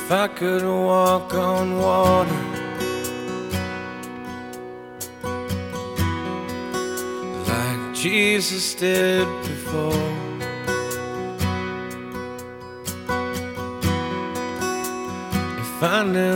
If I could walk on water, like Jesus did before, if I knew